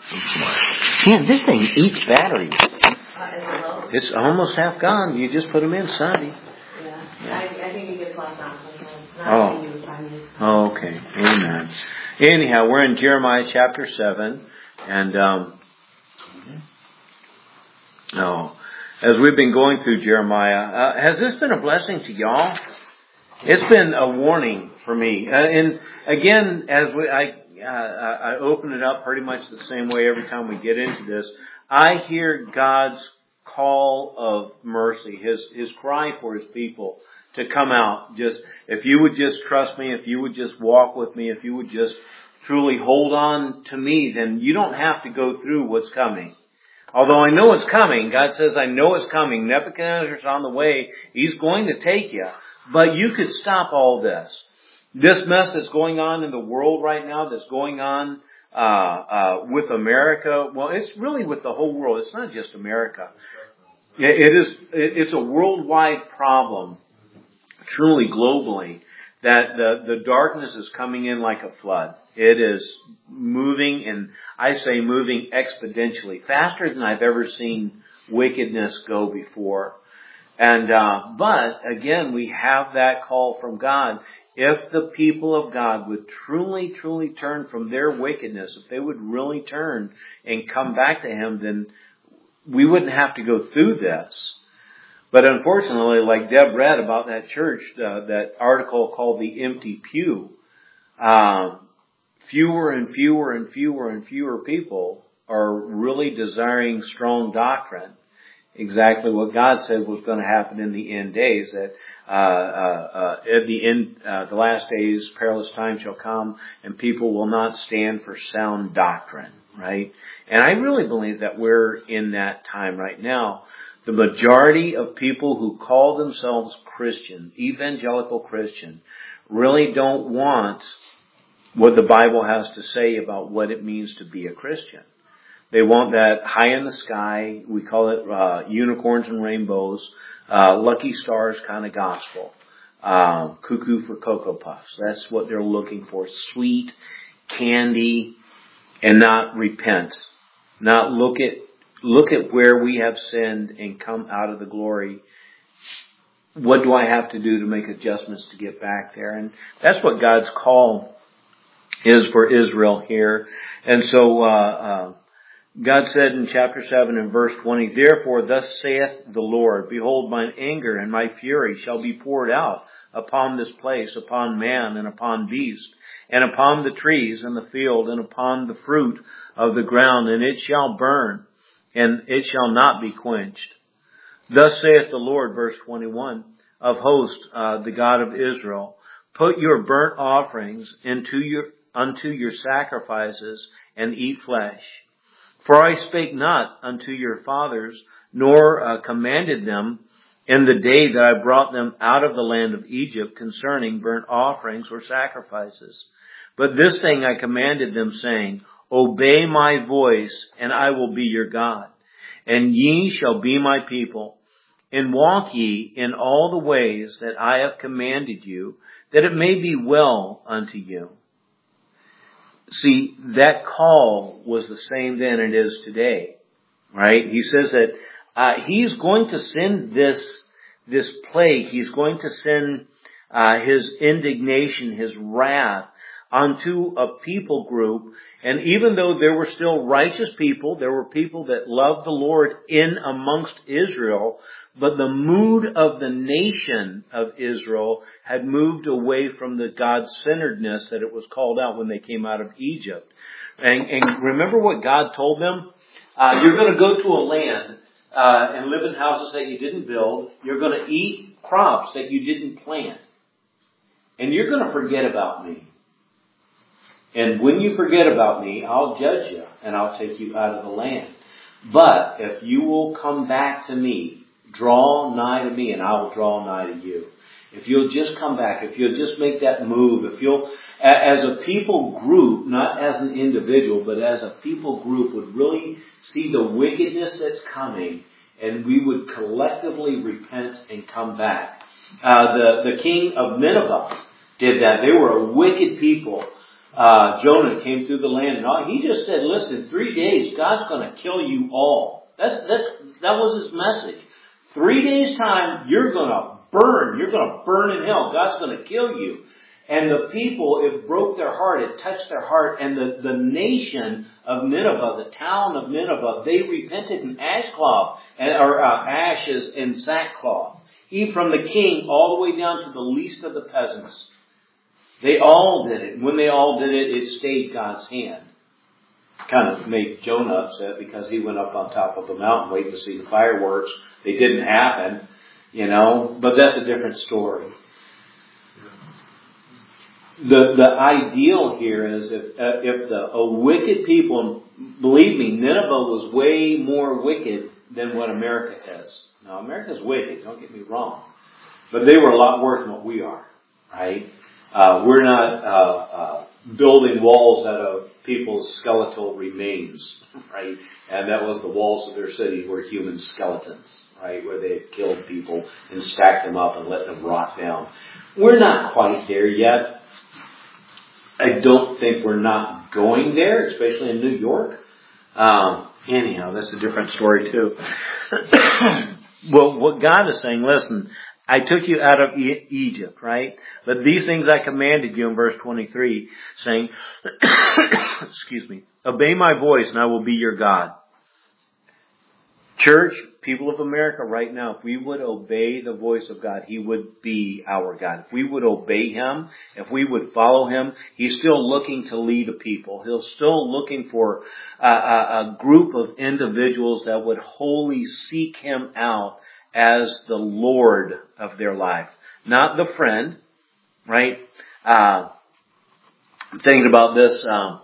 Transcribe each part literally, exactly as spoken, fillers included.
Yeah, this thing eats batteries. It's almost half gone. You just put them in Sunday. Yeah, I, I think it gets left out sometimes. Oh. Oh, okay. Amen. Anyhow, we're in Jeremiah chapter seven, and um, oh, as we've been going through Jeremiah, uh, has this been a blessing to y'all? It's been a warning for me, uh, and again, as we, I uh, I open it up pretty much the same way every time we get into this. I hear God's call of mercy, His His cry for His people to come out. Just if you would just trust me, if you would just walk with me, if you would just truly hold on to me, then you don't have to go through what's coming. Although I know it's coming, God says I know it's coming. Nebuchadnezzar's on the way. He's going to take you. But you could stop all this. This mess that's going on in the world right now, that's going on uh, uh, with America. Well, it's really with the whole world. It's not just America. It is. It's a worldwide problem, truly globally, that the, the darkness is coming in like a flood. It is moving, and I say moving exponentially, faster than I've ever seen wickedness go before. And, uh, but again, we have that call from God. If the people of God would truly, truly turn from their wickedness, if they would really turn and come back to Him, then we wouldn't have to go through this. But unfortunately, like Deb read about that church, uh, that article called The Empty Pew, uh, fewer and fewer and fewer and fewer people are really desiring strong doctrine. Exactly what God said was going to happen in the end days, that uh, uh, uh, at the end, uh, the last days, perilous times shall come, and people will not stand for sound doctrine, right? And I really believe that we're in that time right now. The majority of people who call themselves Christian, evangelical Christian, really don't want what the Bible has to say about what it means to be a Christian. They want that high in the sky, we call it uh, unicorns and rainbows, uh, lucky stars kind of gospel. Uh, cuckoo for Cocoa Puffs. That's what they're looking for. Sweet candy, and not repent. Not look at look at where we have sinned and come out of the glory. What do I have to do to make adjustments to get back there? And that's what God's call is for Israel here. And so, uh, uh, God said in chapter seven and verse twenty, therefore thus saith the Lord, behold, mine anger and my fury shall be poured out upon this place, upon man and upon beast, and upon the trees and the field, and upon the fruit of the ground, and it shall burn, and it shall not be quenched. Thus saith the Lord, verse twenty-one, of hosts, uh, the God of Israel, put your burnt offerings into your unto your sacrifices, and eat flesh. For I spake not unto your fathers, nor uh, commanded them in the day that I brought them out of the land of Egypt concerning burnt offerings or sacrifices. But this thing I commanded them, saying, obey my voice, and I will be your God, and ye shall be my people. And walk ye in all the ways that I have commanded you, that it may be well unto you. See, that call was the same then it is today, right? He says that uh, He's going to send this this plague. He's going to send uh, His indignation, His wrath onto a people group. And even though there were still righteous people, there were people that loved the Lord in amongst Israel, but the mood of the nation of Israel had moved away from the God-centeredness that it was called out when they came out of Egypt. And, and remember what God told them? Uh, you're going to go to a land uh, and live in houses that you didn't build. You're going to eat crops that you didn't plant. And you're going to forget about me. And when you forget about me, I'll judge you and I'll take you out of the land. But if you will come back to me, draw nigh to me, and I will draw nigh to you. If you'll just come back, if you'll just make that move, if you'll, as a people group, not as an individual, but as a people group, would really see the wickedness that's coming, and we would collectively repent and come back. Uh, the, the king of Nineveh did that. They were a wicked people. Uh, Jonah came through the land, and all, he just said, listen, in three days God's going to kill you all. That's, that's, that was his message. Three days time, you're going to burn. You're going to burn in hell. God's going to kill you. And the people, it broke their heart. It touched their heart. And the, the nation of Nineveh, the town of Nineveh, they repented in ashcloth, and, or uh, ashes and sackcloth. Even from the king all the way down to the least of the peasants. They all did it. And when they all did it, it stayed God's hand. Kind of made Jonah upset because he went up on top of the mountain waiting to see the fireworks. They didn't happen, you know, but that's a different story. The the ideal here is if uh, if the a wicked people, and believe me, Nineveh was way more wicked than what America is. Now, America's wicked, don't get me wrong. But they were a lot worse than what we are, right? Uh, we're not uh, uh, building walls out of people's skeletal remains, right? And that was the walls of their city were human skeletons, right? Where they had killed people and stacked them up and let them rot down. We're not quite there yet. I don't think we're not going there, especially in New York. Um, anyhow, that's a different story too. Well, what God is saying, listen, I took you out of e- Egypt, right? But these things I commanded you in verse twenty-three, saying, excuse me, obey my voice and I will be your God. Church, people of America right now, if we would obey the voice of God, He would be our God. If we would obey Him, if we would follow Him, He's still looking to lead a people. He's still looking for a, a, a group of individuals that would wholly seek Him out as the Lord of their life. Not the friend, right? Uh, I'm thinking about this. Um,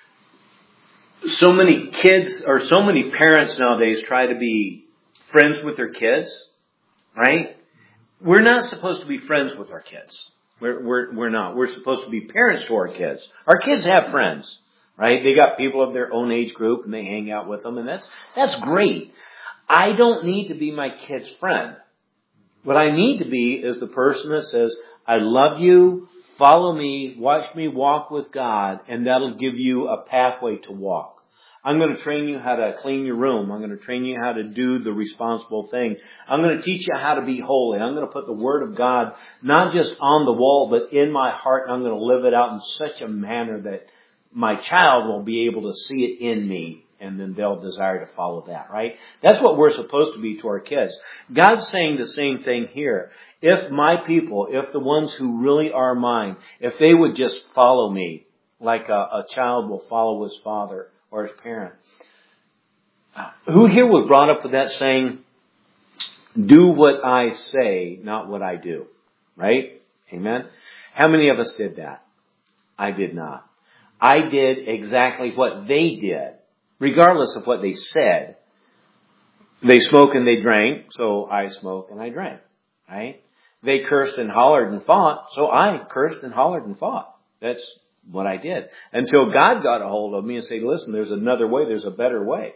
so many kids, or so many parents nowadays try to be friends with their kids, right? We're not supposed to be friends with our kids. We're, we're, we're not. We're supposed to be parents to our kids. Our kids have friends, right? They got people of their own age group and they hang out with them, and that's, that's great. I don't need to be my kid's friend. What I need to be is the person that says, I love you, follow me, watch me walk with God, and that'll give you a pathway to walk. I'm going to train you how to clean your room. I'm going to train you how to do the responsible thing. I'm going to teach you how to be holy. I'm going to put the Word of God not just on the wall, but in my heart, and I'm going to live it out in such a manner that my child will be able to see it in me, and then they'll desire to follow that, right? That's what we're supposed to be to our kids. God's saying the same thing here. If my people, if the ones who really are mine, if they would just follow me, like a, a child will follow his father or his parent. Who here was brought up with that saying, do what I say, not what I do, right? Amen? How many of us did that? I did not. I did exactly what they did. Regardless of what they said. They smoked and they drank, so I smoked and I drank. Right? They cursed and hollered and fought, so I cursed and hollered and fought. That's what I did. Until God got a hold of me and said, listen, there's another way, there's a better way.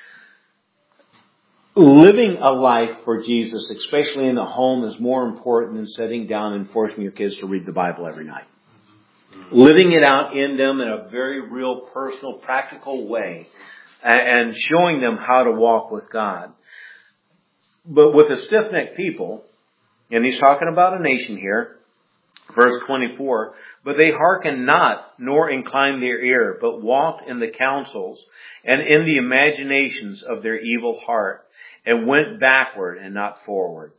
Living a life for Jesus, especially in the home, is more important than sitting down and forcing your kids to read the Bible every night. Living it out in them in a very real, personal, practical way, and showing them how to walk with God. But with the stiff-necked people, and he's talking about a nation here, verse twenty-four, but they hearken not, nor incline their ear, but walked in the counsels and in the imaginations of their evil heart, and went backward and not forward.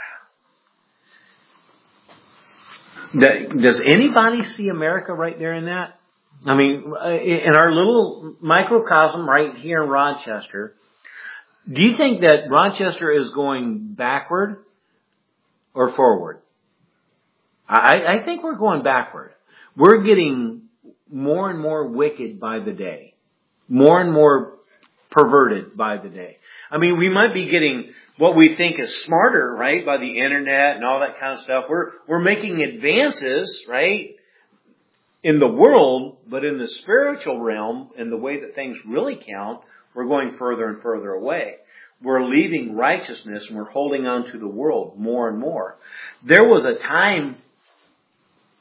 Does anybody see America right there in that? I mean, in our little microcosm right here in Rochester, do you think that Rochester is going backward or forward? I, I think we're going backward. We're getting more and more wicked by the day. More and more perverted by the day. I mean, we might be getting what we think is smarter, right, by the internet and all that kind of stuff. We're we're making advances, right, in the world, but in the spiritual realm, in the way that things really count, we're going further and further away. We're leaving righteousness and we're holding on to the world more and more. There was a time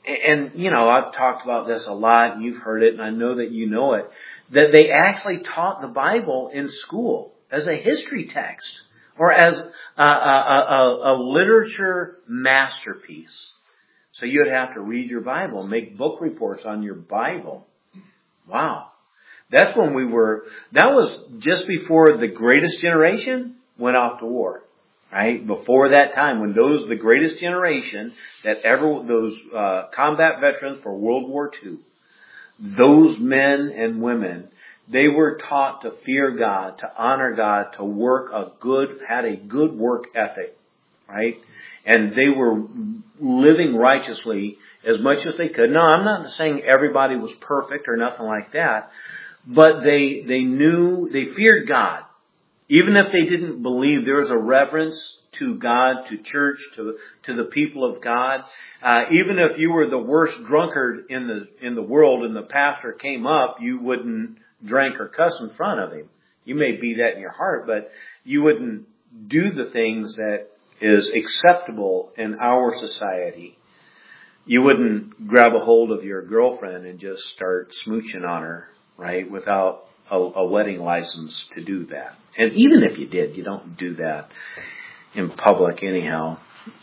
and, you know, I've talked about this a lot, and you've heard it, and I know that you know it, that they actually taught the Bible in school as a history text or as a, a, a, a literature masterpiece. So you'd have to read your Bible, make book reports on your Bible. Wow. That's when we were, that was just before the greatest generation went off to war. Right? Before that time, when those, the greatest generation that ever, those uh, combat veterans for World War Two, those men and women, they were taught to fear God, to honor God, to work a good, had a good work ethic. Right? And they were living righteously as much as they could. No, I'm not saying everybody was perfect or nothing like that, but they, they knew, they feared God. Even if they didn't believe, there was a reverence to God, to church, to to the people of God. Uh, even if you were the worst drunkard in the in the world and the pastor came up, you wouldn't drink or cuss in front of him. You may be that in your heart, but you wouldn't do the things that is acceptable in our society. You wouldn't grab a hold of your girlfriend and just start smooching on her, right, without A, a wedding license to do that. And even if you did, you don't do that in public anyhow.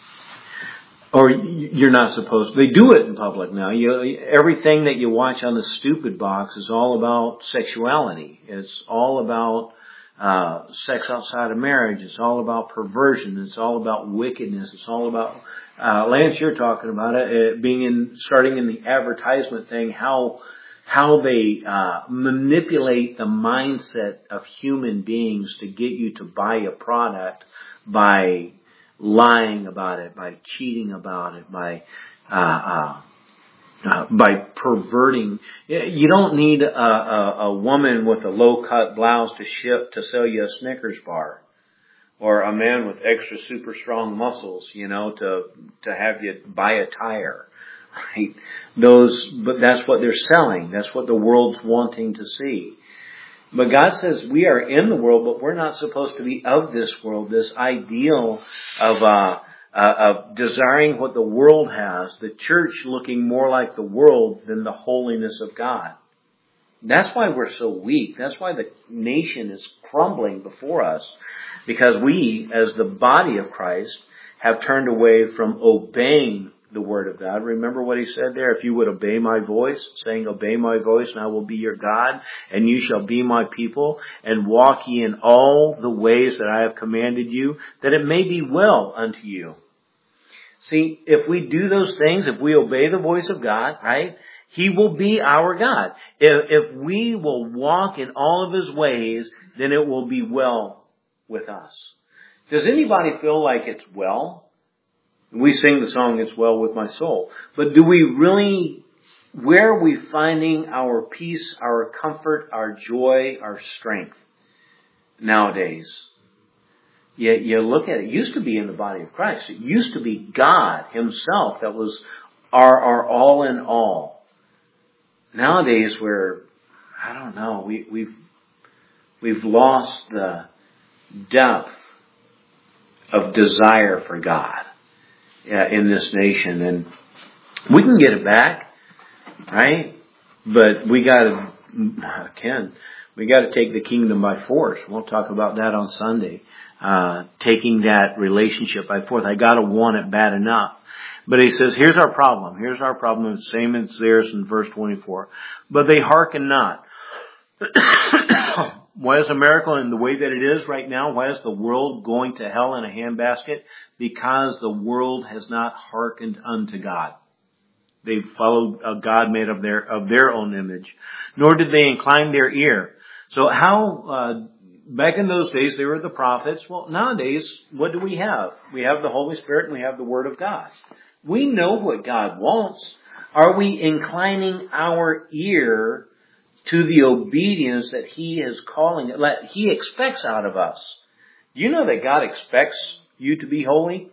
Or you're not supposed to. They do it in public now. You, everything that you watch on the stupid box is all about sexuality. It's all about uh, sex outside of marriage. It's all about perversion. It's all about wickedness. It's all about, uh, Lance, you're talking about it, it being in, starting in the advertisement thing, how how they uh, manipulate the mindset of human beings to get you to buy a product by lying about it, by cheating about it, by uh, uh, uh, by perverting. You don't need a, a, a woman with a low-cut blouse to ship to sell you a Snickers bar, or a man with extra super strong muscles, you know, to to have you buy a tire. Right? Those, but that's what they're selling. That's what the world's wanting to see. But God says we are in the world, but we're not supposed to be of this world. This ideal of, uh, uh, of desiring what the world has, the church looking more like the world than the holiness of God. That's why we're so weak. That's why the nation is crumbling before us. Because we, as the body of Christ, have turned away from obeying the Word of God. Remember what He said there? If you would obey my voice, saying, obey my voice, and I will be your God, and you shall be my people, and walk ye in all the ways that I have commanded you, that it may be well unto you. See, if we do those things, if we obey the voice of God, right, He will be our God. If, if we will walk in all of His ways, then it will be well with us. Does anybody feel like it's well? We sing the song, It's Well With My Soul. But do we really, where are we finding our peace, our comfort, our joy, our strength nowadays? You, you look at it, it used to be in the body of Christ. It used to be God Himself that was our, our all in all. Nowadays we're, I don't know, we, we've, we've lost the depth of desire for God. Yeah, in this nation, and we can get it back, right? But we got to, Ken, we got to take the kingdom by force. We'll talk about that on Sunday. Uh, taking that relationship by force. I got to want it bad enough. But he says, here's our problem. Here's our problem. Same as theirs in verse twenty-four. But they hearken not. Why is America in the way that it is right now? Why is the world going to hell in a handbasket? Because the world has not hearkened unto God. They followed a God made of their of their own image, nor did they incline their ear. So how uh, back in those days they were the prophets. Well, nowadays what do we have? We have the Holy Spirit and we have the Word of God. We know what God wants. Are we inclining our ear to the obedience that He is calling, that He expects out of us? Do you know that God expects you to be holy?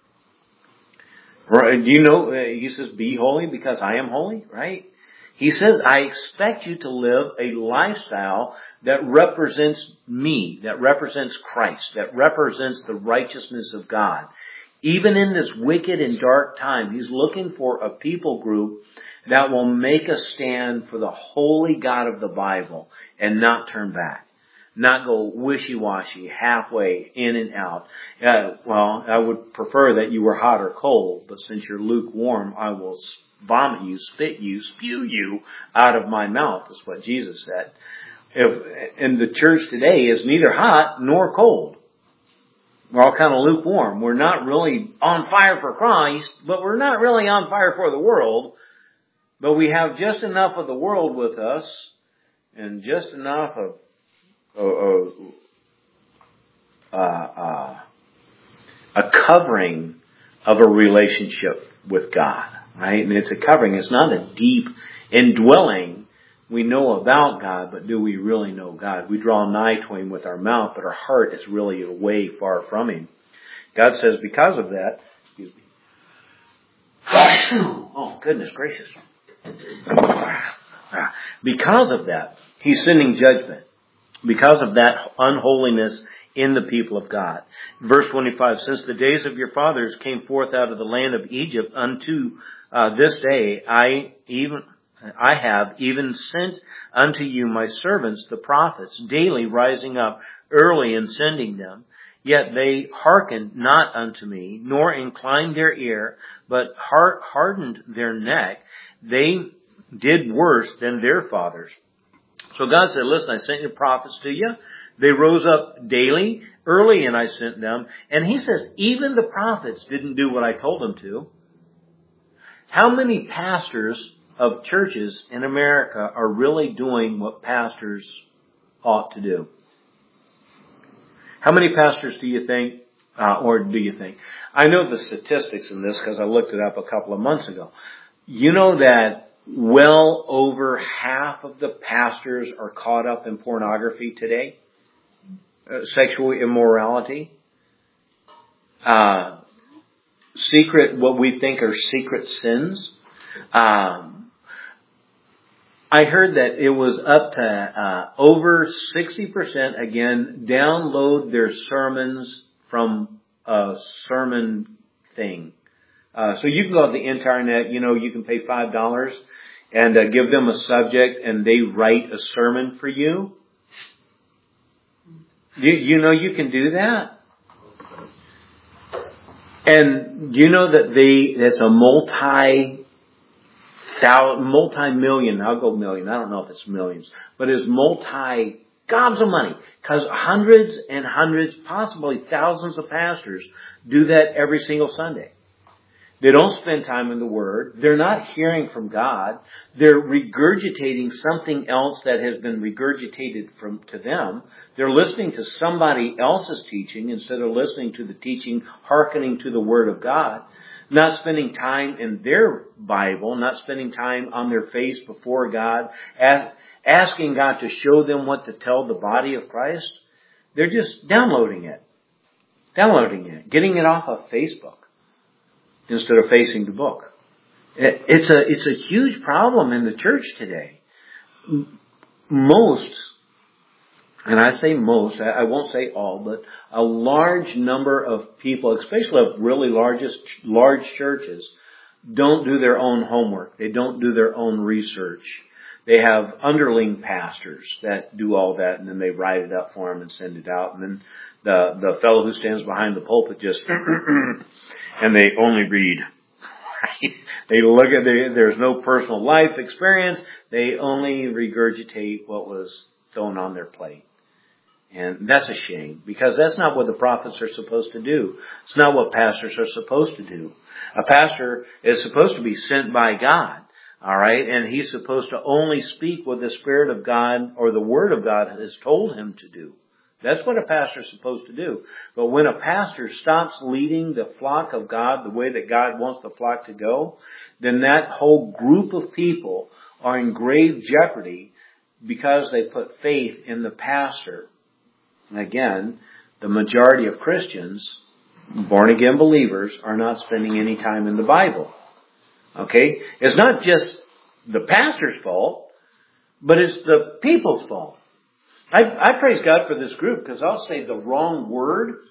Right? Do you know, uh, He says, be holy because I am holy, right? He says, I expect you to live a lifestyle that represents me, that represents Christ, that represents the righteousness of God. Even in this wicked and dark time, He's looking for a people group that will make a stand for the holy God of the Bible and not turn back. Not go wishy-washy, halfway, in and out. Uh, well, I would prefer that you were hot or cold, but since you're lukewarm, I will vomit you, spit you, spew you out of my mouth, is what Jesus said. If, and the church today is neither hot nor cold. We're all kind of lukewarm. We're not really on fire for Christ, but we're not really on fire for the world. But we have just enough of the world with us and just enough of uh, uh, uh, a covering of a relationship with God, right? And it's a covering. It's not a deep indwelling. We know about God, but do we really know God? We draw nigh to Him with our mouth, but our heart is really away far from Him. God says because of that, excuse me. Oh, goodness gracious. Because of that, He's sending judgment. Because of that unholiness in the people of God. Verse twenty-five, since the days of your fathers came forth out of the land of Egypt unto uh, this day, I even I have even sent unto you my servants, the prophets, daily rising up early and sending them. Yet they hearkened not unto me, nor inclined their ear, but heart hardened their neck. They did worse than their fathers. So God said, listen, I sent your prophets to you. They rose up daily, early, and I sent them. And He says, even the prophets didn't do what I told them to. How many pastors of churches in America are really doing what pastors ought to do? How many pastors do you think, uh, or do you think? I know the statistics in this because I looked it up a couple of months ago. You know that well over half of the pastors are caught up in pornography today? Uh, sexual immorality? Uh, secret, what we think are secret sins? Um, I heard that it was up to uh, over sixty percent, again, download their sermons from a sermon thing. Uh, so you can go to the internet, you know, you can pay five dollars and uh, give them a subject and they write a sermon for you. You, you know you can do that? And you know that they, it's a multi, multi-million, I'll go million, I don't know if it's millions, but it's multi, gobs of money. Because hundreds and hundreds, possibly thousands of pastors do that every single Sunday. They don't spend time in the Word. They're not hearing from God. They're regurgitating something else that has been regurgitated from to them. They're listening to somebody else's teaching instead of listening to the teaching, hearkening to the Word of God. Not spending time in their Bible, not spending time on their face before God, asking God to show them what to tell the body of Christ. They're just downloading it. Downloading it. Getting it off of Facebook instead of facing the book. It's a, it's a huge problem in the church today. Most, and I say most, I won't say all, but a large number of people, especially of really largest, large churches, don't do their own homework. They don't do their own research. They have underling pastors that do all that, and then they write it up for them and send it out. And then the, the fellow who stands behind the pulpit just, and they only read. Right? They look at, the, there's no personal life experience. They only regurgitate what was thrown on their plate. And that's a shame, because that's not what the prophets are supposed to do. It's not what pastors are supposed to do. A pastor is supposed to be sent by God. All right, and he's supposed to only speak what the Spirit of God or the Word of God has told him to do. That's what a pastor is supposed to do. But when a pastor stops leading the flock of God the way that God wants the flock to go, then that whole group of people are in grave jeopardy because they put faith in the pastor. And again, the majority of Christians, born-again believers, are not spending any time in the Bible. Okay? It's not just the pastor's fault, but it's the people's fault. I, I praise God for this group, because I'll say the wrong word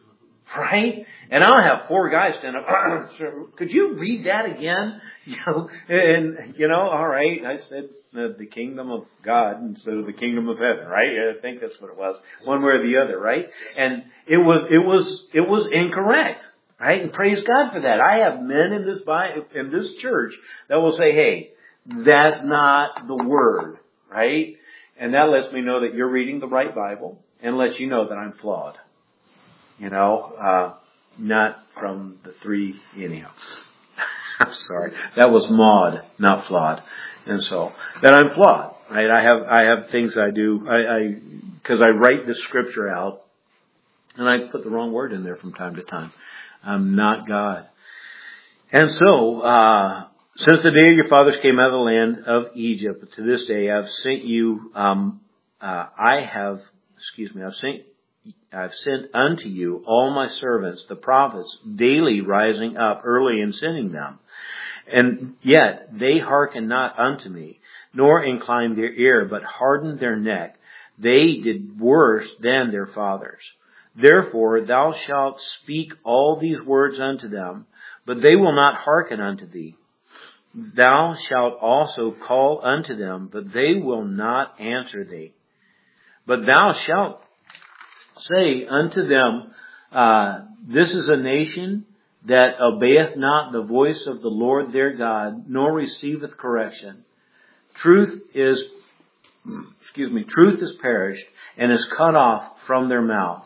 right? And I'll have four guys stand up. Could you read that again? You know, and you know, all right. I said uh, the kingdom of God instead of the kingdom of heaven, right? I think that's what it was, one way or the other, right? And it was, it was, it was incorrect, right? And praise God for that. I have men in this in this church that will say, "Hey, that's not the word," right? And that lets me know that you're reading the right Bible, and lets you know that I'm flawed. You know, uh, not from the three, anyhow. I'm sorry. That was Maud, not flawed. And so, that I'm flawed, right? I have, I have things I do, I, I, cause I write the scripture out, and I put the wrong word in there from time to time. I'm not God. And so, uh, since the day your fathers came out of the land of Egypt, to this day I've sent you, um, uh, I have, excuse me, I've sent I've sent unto you all my servants, the prophets, daily rising up early and sending them. And yet they hearken not unto me, nor incline their ear, but hardened their neck. They did worse than their fathers. Therefore thou shalt speak all these words unto them, but they will not hearken unto thee. Thou shalt also call unto them, but they will not answer thee. But thou shalt say unto them, uh, this is a nation that obeyeth not the voice of the Lord their God, nor receiveth correction. Truth is, excuse me, truth is perished and is cut off from their mouth.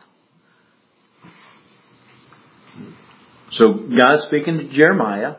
So God speaking to Jeremiah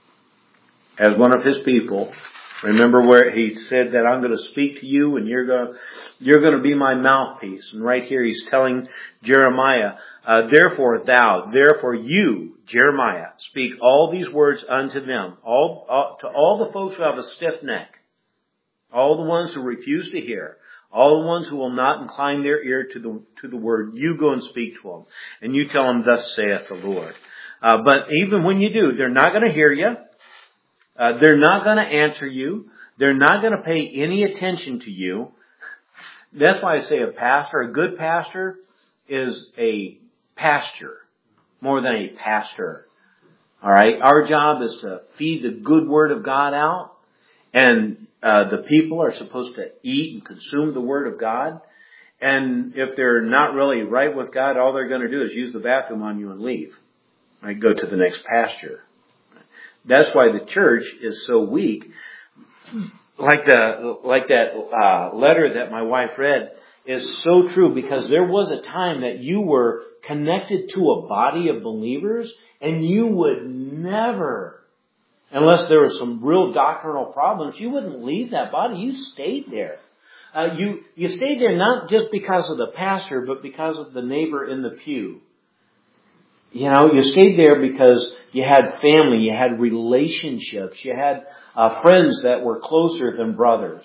as one of his people. Remember where he said that I'm going to speak to you and you're going to, you're going to be my mouthpiece. And right here he's telling Jeremiah, uh, therefore thou, therefore you, Jeremiah, speak all these words unto them, all, all to all the folks who have a stiff neck, all the ones who refuse to hear, all the ones who will not incline their ear to the, to the word. You go and speak to them and you tell them, thus saith the Lord. Uh, but even when you do, they're not going to hear you. Uh, they're not going to answer you. They're not going to pay any attention to you. That's why I say a pastor, a good pastor, is a pastor more than a pastor. All right? Our job is to feed the good word of God out. And uh, the people are supposed to eat and consume the word of God. And if they're not really right with God, all they're going to do is use the bathroom on you and leave. Right? Go to the next pasture. That's why the church is so weak. Like the like that uh, letter that my wife read is so true, because there was a time that you were connected to a body of believers and you would never, unless there were some real doctrinal problems, you wouldn't leave that body. You stayed there. Uh, you you stayed there not just because of the pastor, but because of the neighbor in the pew. You know, you stayed there because you had family, you had relationships, you had uh, friends that were closer than brothers.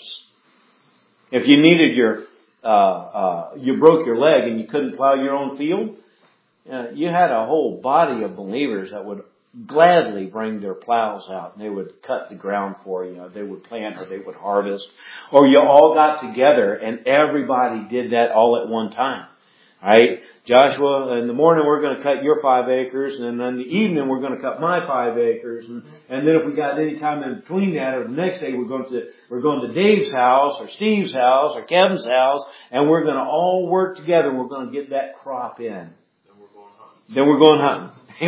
If you needed your, uh, uh, you broke your leg and you couldn't plow your own field, uh, you had a whole body of believers that would gladly bring their plows out and they would cut the ground for you. They would plant or they would harvest. Or you all got together and everybody did that all at one time. Right? Joshua, in the morning we're going to cut your five acres, and then in the evening we're going to cut my five acres, and, and then if we got any time in between that, or the next day we're going to we're going to Dave's house, or Steve's house, or Kevin's house, and we're going to all work together. We're going to get that crop in. Then we're going hunting. Then we're going hunting.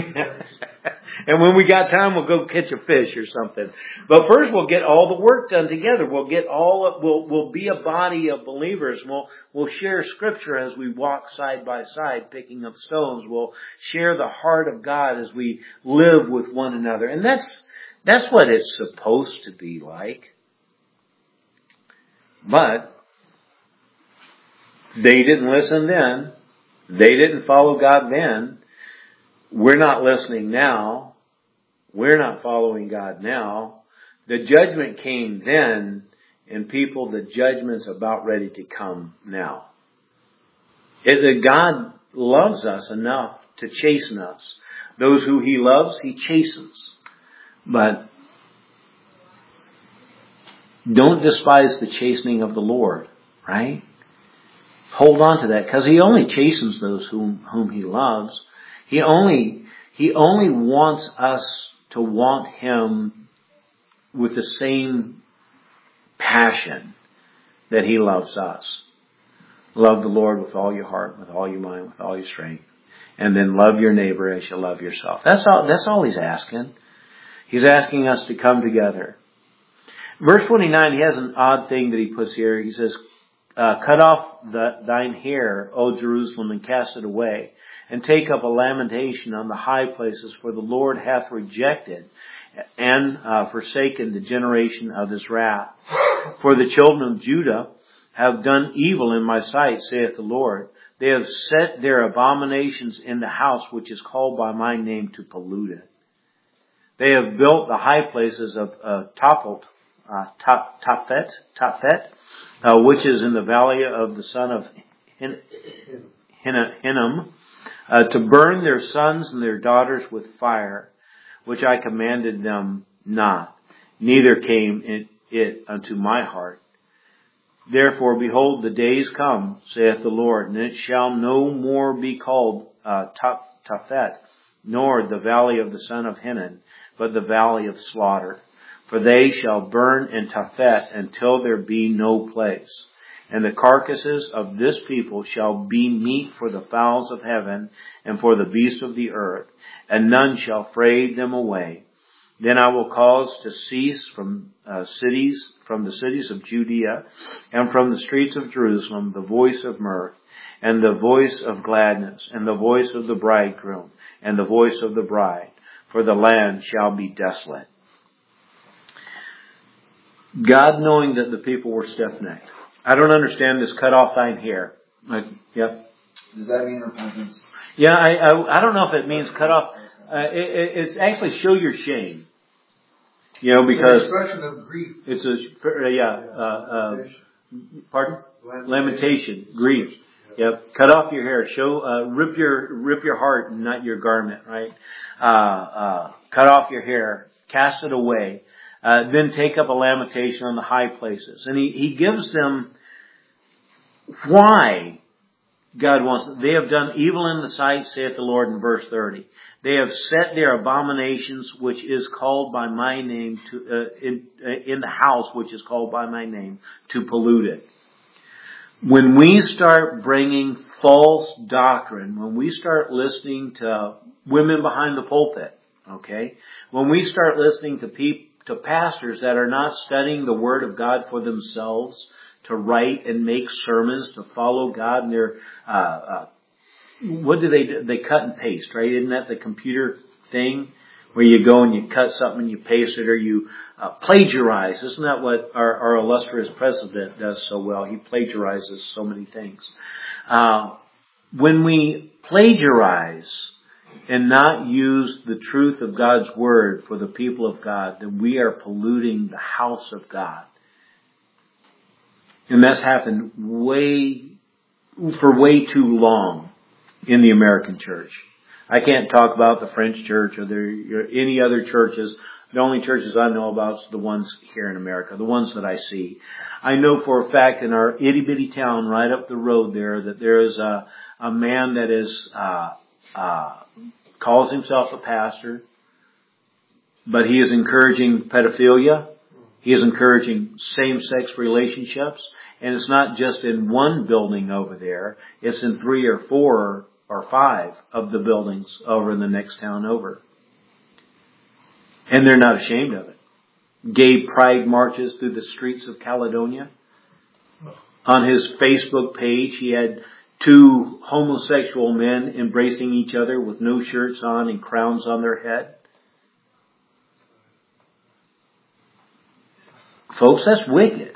And when we got time, we'll go catch a fish or something. But first, we'll get all the work done together. We'll get all. We'll we'll be a body of believers. We'll we'll share Scripture as we walk side by side, picking up stones. We'll share the heart of God as we live with one another, and that's that's what it's supposed to be like. But they didn't listen then. They didn't follow God then. We're not listening now. We're not following God now. The judgment came then, and people, the judgment's about ready to come now. It, that God loves us enough to chasten us. Those who He loves, He chastens. But don't despise the chastening of the Lord, right? Hold on to that, because He only chastens those whom, whom He loves. He only, He only wants us to want Him with the same passion that He loves us. Love the Lord with all your heart, with all your mind, with all your strength. And then love your neighbor as you love yourself. That's all, that's all He's asking. He's asking us to come together. Verse twenty-nine, he has an odd thing that he puts here. He says, uh, cut off the, thine hair, O Jerusalem, and cast it away, and take up a lamentation on the high places, for the Lord hath rejected and uh, forsaken the generation of His wrath. For the children of Judah have done evil in my sight, saith the Lord. They have set their abominations in the house which is called by my name to pollute it. They have built the high places of uh, Tophet, uh, Top, Tophet, Tophet, uh, which is in the valley of the son of Hin, Hin, Hinnom, uh, to burn their sons and their daughters with fire, which I commanded them not. Neither came it, it unto my heart. Therefore, behold, the days come, saith the Lord, and it shall no more be called uh, Tophet, nor the valley of the son of Hinnom, but the valley of slaughter. For they shall burn in Tophet until there be no place. And the carcasses of this people shall be meat for the fowls of heaven and for the beasts of the earth, and none shall fray them away. Then I will cause to cease from uh, cities, from the cities of Judea, and from the streets of Jerusalem, the voice of mirth, and the voice of gladness, and the voice of the bridegroom, and the voice of the bride, for the land shall be desolate. God, knowing that the people were stiff-necked. I don't understand this cut off thine hair. Like, yep. Does that mean repentance? Yeah, I, I I don't know if it means cut off. Uh, it, it, it's actually show your shame. You know, because it's an expression of grief. It's a uh, yeah. Uh, uh, pardon? Lamentation. Lamentation, grief. Yep. Cut off your hair. Show. Uh, rip your rip your heart, and not your garment. Right. Uh, uh, cut off your hair. Cast it away. Uh, then take up a lamentation on the high places, and he he gives them why God wants it. They have done evil in the sight, saith the Lord in verse thirty. They have set their abominations, which is called by my name, to uh, in, uh, in the house which is called by my name, to pollute it. When we start bringing false doctrine, when we start listening to women behind the pulpit, okay, when we start listening to people, to pastors that are not studying the Word of God for themselves, to write and make sermons, to follow God, and they're uh, uh, what do they do? They cut and paste, right? Isn't that the computer thing where you go and you cut something and you paste it, or you uh, plagiarize? Isn't that what our, our illustrious president does so well? He plagiarizes so many things. Uh, when we plagiarize and not use the truth of God's Word for the people of God, then we are polluting the house of God. And that's happened way, for way too long in the American church. I can't talk about the French church or the, any other churches. The only churches I know about are the ones here in America, the ones that I see. I know for a fact in our itty bitty town right up the road there that there is a, a man that is, uh, uh, calls himself a pastor, but he is encouraging pedophilia. He is encouraging same-sex relationships. And it's not just in one building over there. It's in three or four or five of the buildings over in the next town over. And they're not ashamed of it. Gay pride marches through the streets of Caledonia. On his Facebook page, he had two homosexual men embracing each other with no shirts on and crowns on their head. Folks, that's wicked.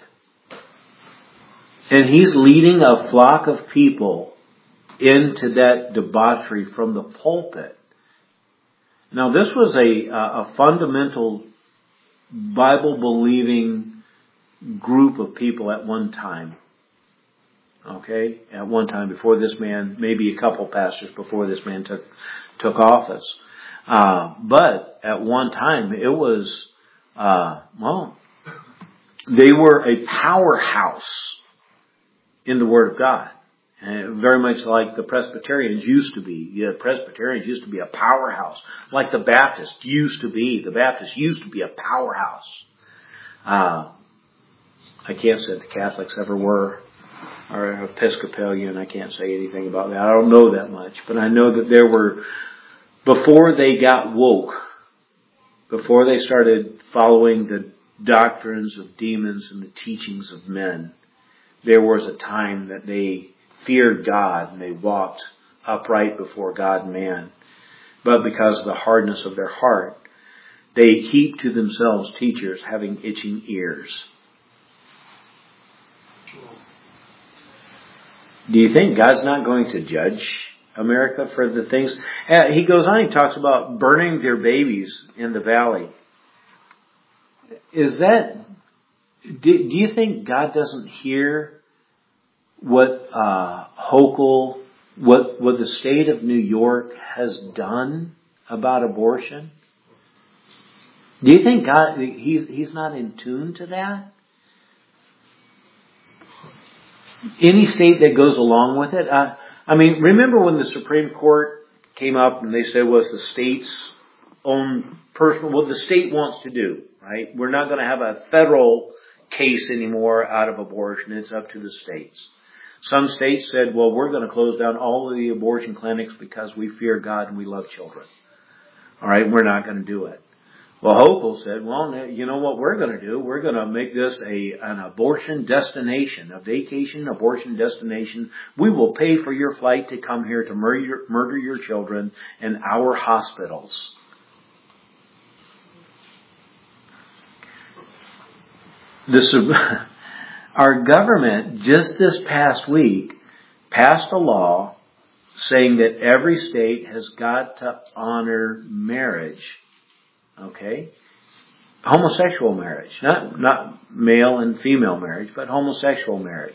And he's leading a flock of people into that debauchery from the pulpit. Now, this was a, a fundamental Bible-believing group of people at one time. Okay? At one time before this man, maybe a couple pastors before this man took, took office. Uh, but at one time, it was, uh, well, they were a powerhouse in the Word of God. Uh, very much like the Presbyterians used to be. Yeah, Presbyterians used to be a powerhouse. Like the Baptists used to be. The Baptists used to be a powerhouse. Uh, I can't say the Catholics ever were. Or Episcopalian, I can't say anything about that. I don't know that much. But I know that there were, before they got woke, before they started following the doctrines of demons and the teachings of men, there was a time that they feared God and they walked upright before God and man. But because of the hardness of their heart, they heap to themselves teachers having itching ears. Do you think God's not going to judge America for the things? He goes on, he talks about burning their babies in the valley. Is that, do, do you think God doesn't hear what uh, Hochul, what, what the state of New York has done about abortion? Do you think God, he's, he's not in tune to that? Any state that goes along with it. Uh, I mean, remember when the Supreme Court came up and they said, well, it's the state's own personal, what the state wants to do, right? We're not going to have a federal case anymore out of abortion. It's up to the states. Some states said, well, we're going to close down all of the abortion clinics because we fear God and we love children. All right, we're not going to do it. Well, Hochul said, well, you know what we're going to do? We're going to make this a an abortion destination, a vacation abortion destination. We will pay for your flight to come here to murder your, murder your children in our hospitals. This, our government, just this past week, passed a law saying that every state has got to honor marriage. Okay? Homosexual marriage. Not not male and female marriage, but homosexual marriage.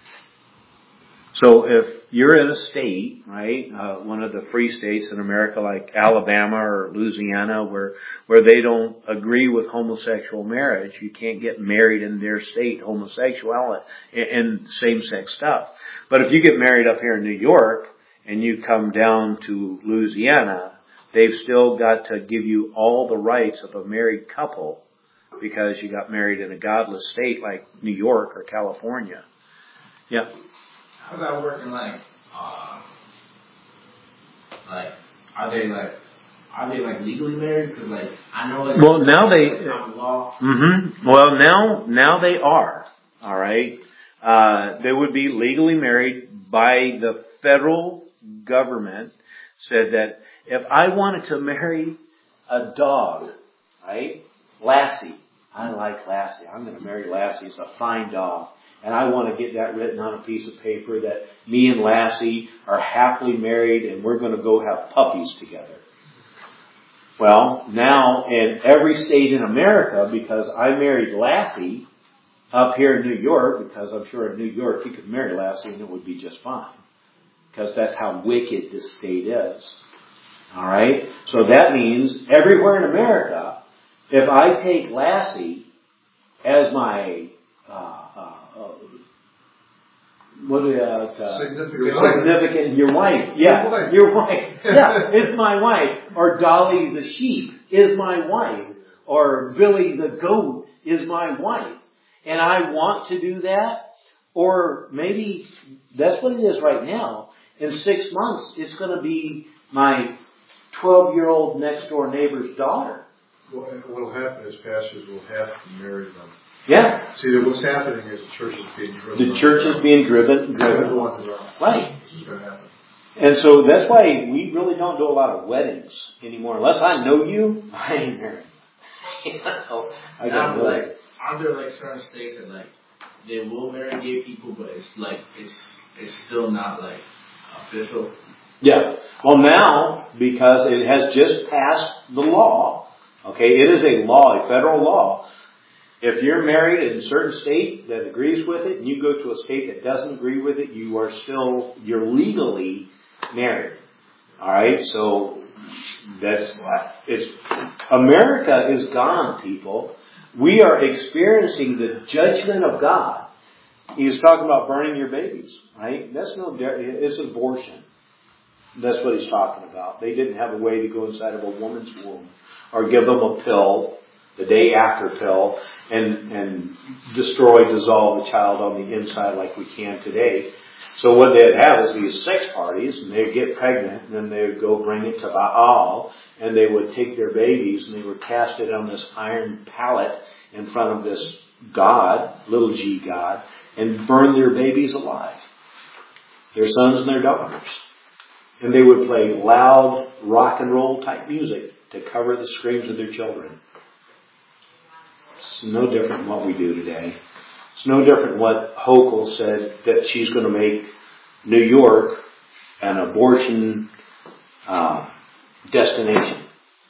So if you're in a state, right, uh, one of the free states in America like Alabama or Louisiana where where they don't agree with homosexual marriage, you can't get married in their state, homosexuality and same-sex stuff. But if you get married up here in New York and you come down to Louisiana, they've still got to give you all the rights of a married couple because you got married in a godless state like New York or California. Yeah. How's that working? Like, uh, like, are they like, are they like legally married? Because like, I know like. Well, now they. Common law. Mm-hmm. Well, now now they are. All right. Uh, they would be legally married by the federal government. Said that if I wanted to marry a dog, right, Lassie, I like Lassie. I'm going to marry Lassie. It's a fine dog. And I want to get that written on a piece of paper that me and Lassie are happily married and we're going to go have puppies together. Well, now in every state in America, because I married Lassie up here in New York, because I'm sure in New York you could marry Lassie and it would be just fine. Because that's how wicked this state is. Alright? So that means everywhere in America, if I take Lassie as my, uh, uh, uh what do you, uh, significant, significant, your wife. Yeah, your wife. Your wife. Yeah, it's my wife. Or Dolly the sheep is my wife. Or Billy the goat is my wife. And I want to do that. Or maybe that's what it is right now. In six months, it's going to be my twelve-year-old next-door neighbor's daughter. Well, what will happen is pastors will have to marry them. Yeah. See, what's happening is the church is being driven. The church is being driven. driven. Right. This is going to happen. And so that's why we really don't do a lot of weddings anymore. Unless I know you, I ain't married. You know, I Now, got like, aren't there like certain states that like they will marry gay people, but it's like it's it's still not like official? Yeah. Well, now, because it has just passed the law, okay, it is a law, a federal law. If you're married in a certain state that agrees with it, and you go to a state that doesn't agree with it, you are still, you're legally married. Alright, so that's, it's, America is gone, people. We are experiencing the judgment of God. He's talking about burning your babies, right? That's no, it's abortion. That's what he's talking about. They didn't have a way to go inside of a woman's womb or give them a pill, the day after pill, and, and destroy, dissolve the child on the inside like we can today. So what they'd have is these sex parties, and they'd get pregnant, and then they would go bring it to Baal, and they would take their babies, and they would cast it on this iron pallet in front of this god, little g god, and burn their babies alive. Their sons and their daughters. And they would play loud rock and roll type music to cover the screams of their children. It's no different than what we do today. It's no different than what Hochul said, that she's going to make New York an abortion uh, destination.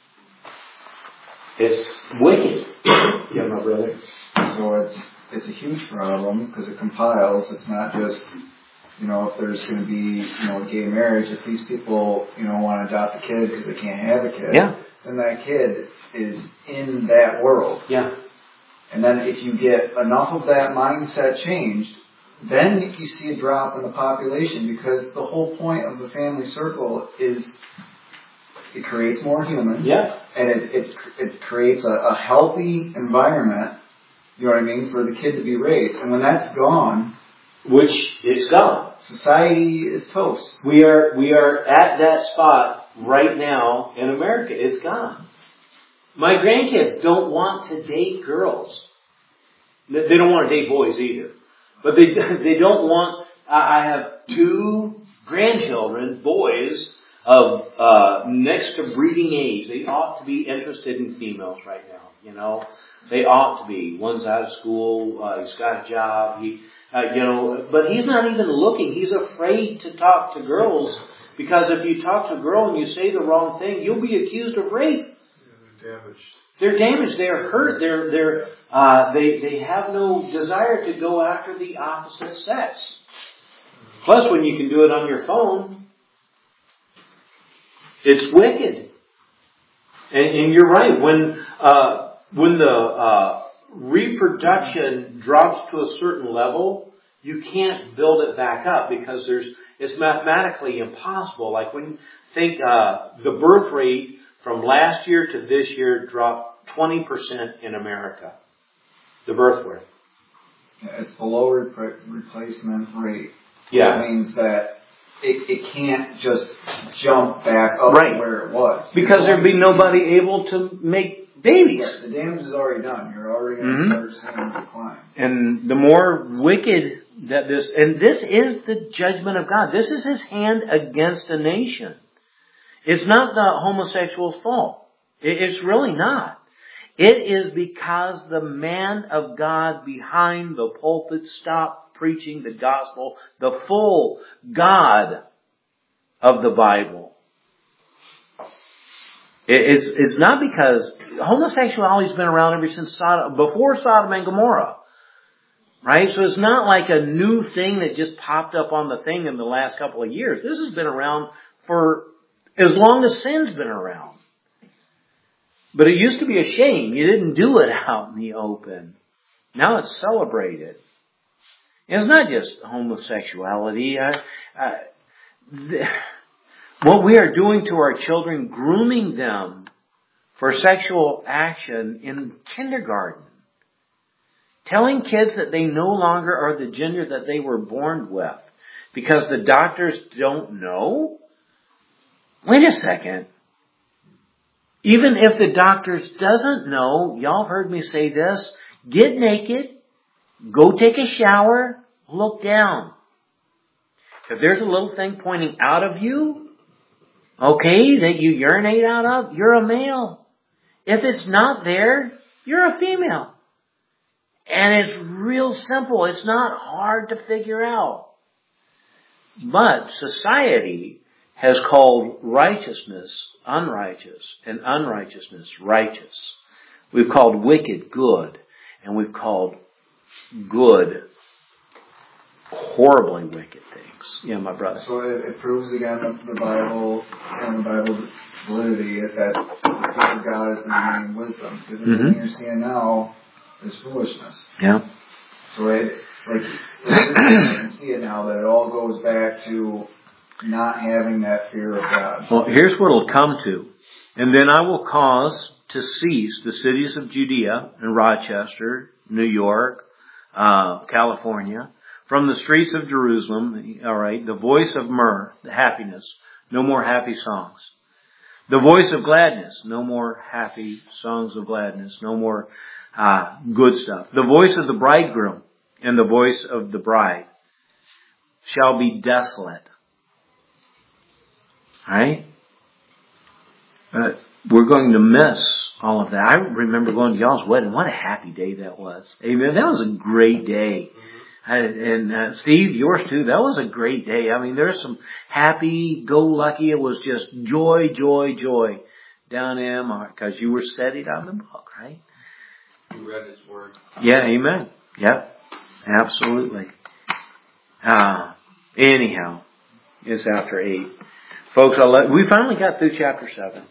It's wicked. Yeah, my brother. So it's it's a huge problem because it compiles. It's not just, you know, if there's going to be, you know, a gay marriage, if these people, you know, want to adopt a kid because they can't have a kid, yeah. then that kid is in that world. Yeah. And then if you get enough of that mindset changed, then you see a drop in the population, because the whole point of the family circle is it creates more humans. Yeah. And it it, it creates a, a healthy environment, you know what I mean, for the kid to be raised. And when that's gone, which it's gone. Society is toast. We are we are at that spot right now in America. It's gone. My grandkids don't want to date girls. They don't want to date boys either. But they they don't want. I have two grandchildren, boys of uh, next to breeding age. They ought to be interested in females right now. You know, they ought to be. One's out of school. Uh, he's got a job. He. Uh, you know, but he's not even looking. He's afraid to talk to girls, because if you talk to a girl and you say the wrong thing, you'll be accused of rape. Yeah, they're damaged. They're damaged. They're hurt. They're they're uh, they they have no desire to go after the opposite sex. Plus, when you can do it on your phone, it's wicked. And, and you're right. When uh, when the uh, reproduction drops to a certain level, you can't build it back up, because there's it's mathematically impossible. Like when you think uh, the birth rate from last year to this year dropped twenty percent in America. The birth rate. Yeah, it's below repre- replacement rate. Yeah. That means that it, it can't just jump back up right. to where it was. Because there'd be nobody able to make babies. Right. The damage is already done. You're already going to Mm-hmm. start seeing a decline. And the more wicked that this, and this is the judgment of God. This is His hand against a nation. It's not the homosexual's fault. It's really not. It is because the man of God behind the pulpit stopped preaching the gospel, the full God of the Bible. It's, it's not because homosexuality's been around ever since Sodom, before Sodom and Gomorrah. Right? So it's not like a new thing that just popped up on the thing in the last couple of years. This has been around for as long as sin's been around. But it used to be a shame. You didn't do it out in the open. Now it's celebrated. And it's not just homosexuality. I, I, the, what we are doing to our children, grooming them for sexual action in kindergarten. Telling kids that they no longer are the gender that they were born with because the doctors don't know? Wait a second. Even if the doctors doesn't know, y'all have heard me say this, get naked, go take a shower, look down. If there's a little thing pointing out of you, okay, that you urinate out of, you're a male. If it's not there, you're a female. And it's real simple. It's not hard to figure out. But society has called righteousness unrighteous and unrighteousness righteous. We've called wicked good, and we've called good horribly wicked things. Yeah, my brother. So it, it proves again the, the Bible and the Bible's validity that the fear of God is the beginning of wisdom. Because everything mm-hmm. you're seeing now is foolishness. Yeah. So it, like, I can see it now that it all goes back to not having that fear of God. Well, here's what it'll come to. And then I will cause to cease the cities of Judea and Rochester, New York, uh, California, from the streets of Jerusalem, all right, the voice of myrrh, the happiness, no more happy songs. The voice of gladness, no more happy songs of gladness, no more uh, good stuff. The voice of the bridegroom and the voice of the bride shall be desolate. Right? But we're going to miss all of that. I remember going to y'all's wedding. What a happy day that was. Amen. That was a great day. And uh, Steve, yours too. That was a great day. I mean, there's some happy-go-lucky. It was just joy, joy, joy down in M because you were studied on the book, right? You read His Word. Yeah, amen. Yep, absolutely. Uh, anyhow, it's after eight. Folks, I'll let, we finally got through chapter seven.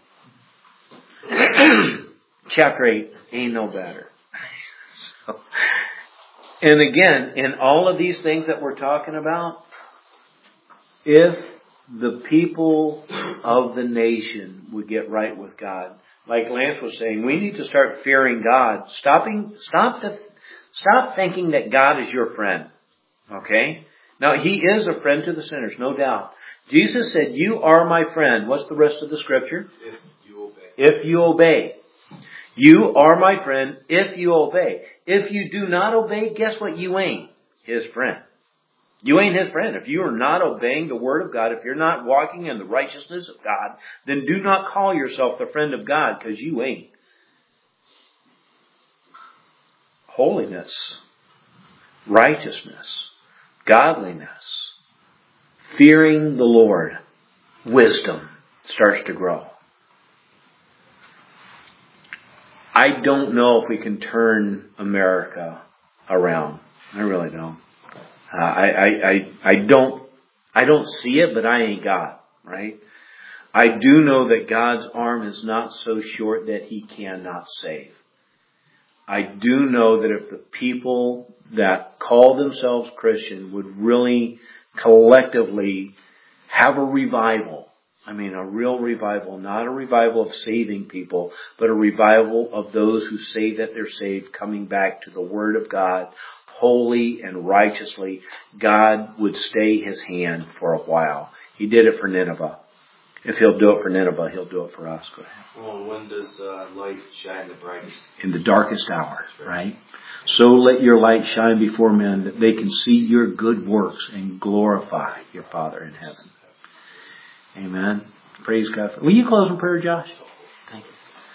Chapter eight ain't no better. So, and again, in all of these things that we're talking about, if the people of the nation would get right with God, like Lance was saying, we need to start fearing God. Stopping, stop, the, stop thinking that God is your friend. Okay? Now, He is a friend to the sinners, no doubt. Jesus said, "You are my friend." What's the rest of the scripture? If you obey. If you obey. You are my friend if you obey. If you do not obey, guess what? You ain't His friend. You ain't His friend. If you are not obeying the Word of God, if you're not walking in the righteousness of God, then do not call yourself the friend of God, because you ain't. Holiness, righteousness, godliness, fearing the Lord, wisdom starts to grow. I don't know if we can turn America around. I really don't. Uh, I, I, I, I don't, I don't see it, but I ain't God, right? I do know that God's arm is not so short that He cannot save. I do know that if the people that call themselves Christian would really collectively have a revival, I mean a real revival, not a revival of saving people, but a revival of those who say that they're saved, coming back to the Word of God, holy and righteously, God would stay His hand for a while. He did it for Nineveh. If He'll do it for Nineveh, He'll do it for us. Go ahead. Well, and when does uh, light shine the brightest? In the darkest hour, right? So let your light shine before men, that they can see your good works and glorify your Father in heaven. Amen. Praise God. Will you close in prayer, Josh? Thank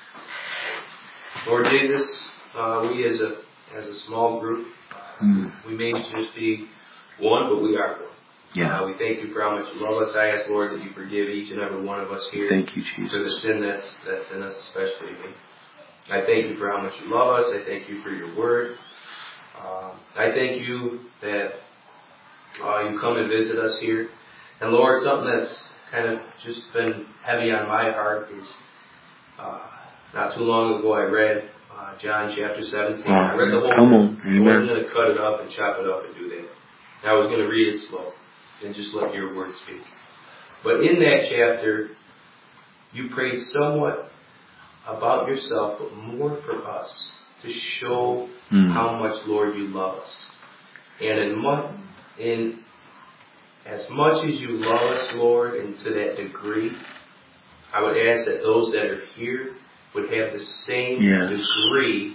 you. Lord Jesus, uh, we as a as a small group, uh, Hmm. we may just be one, but we are one. Yeah. Uh, we thank you for how much you love us. I ask, Lord, that you forgive each and every one of us here. Thank you, For the Jesus. sin that's, that's in us, especially me. I thank you for how much you love us. I thank you for your word. Um, I thank you that uh, you come and visit us here. And Lord, something that's kind of just been heavy on my heart is uh, not too long ago I read uh, John chapter seventeen. I read the whole Come thing. on. I wasn't Amen. going to cut it up and chop it up and do that. And I was going to read it slow and just let your word speak. But in that chapter, you prayed somewhat about yourself, but more for us, to show Mm. how much, Lord, you love us. And in, mu- in as much as you love us, Lord, and to that degree, I would ask that those that are here would have the same Yes. degree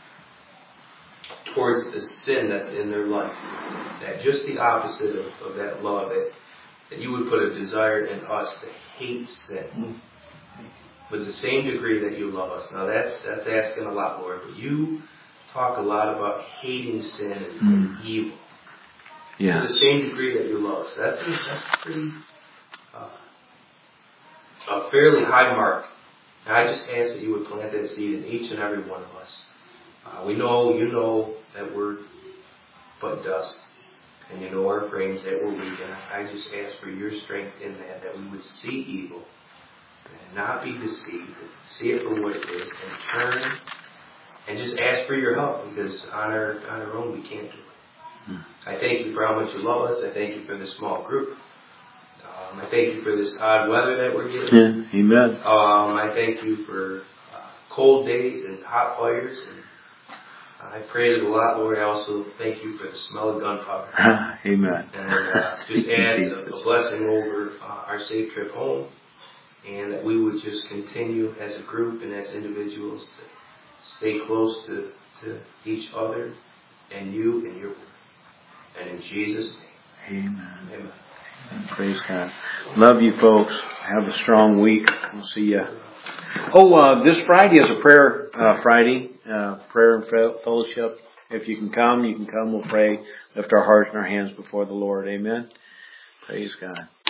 towards the sin that's in their life. That just the opposite of, of that love, that, that you would put a desire in us to hate sin with the same degree that you love us. Now that's that's asking a lot, Lord, but you talk a lot about hating sin and, and Mm. evil to Yes. the same degree that you love us. That's a, that's pretty uh, a fairly high mark. And I just ask that you would plant that seed in each and every one of us. Uh, we know, you know that we're but dust. And you know our frames that we're weak. And I just ask for your strength in that, that we would see evil and not be deceived, see it for what it is, and turn and just ask for your help, because on our, on our own we can't do it. I thank you for how much you love us. I thank you for this small group. Um, I thank you for this odd weather that we're getting. Yeah, amen. Um, I thank you for uh, cold days and hot fires. And I prayed it a lot, Lord. I also thank you for the smell of gunpowder. Amen. And uh, just ask a, a blessing over uh, our safe trip home, and that we would just continue as a group and as individuals to stay close to, to each other and you and your word. And in Jesus' name. Amen. Amen. Praise God. Love you folks. Have a strong week. We'll see you. Oh, uh, this Friday is a prayer uh, Friday, uh, prayer and fellowship. If you can come, you can come. We'll pray, lift our hearts and our hands before the Lord. Amen. Praise God.